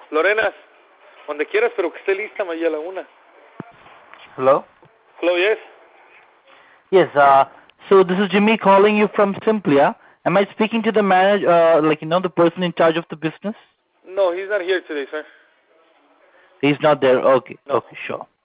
Lorena, donde quieras, pero que esté lista, Maya, a la 1. Hello? Hello, yes? Yes, so this is Jimmy calling you from Simplia. Am I speaking to the manager, the person in charge of the business? No, he's not here today, sir. He's not there. Okay, No. okay, sure.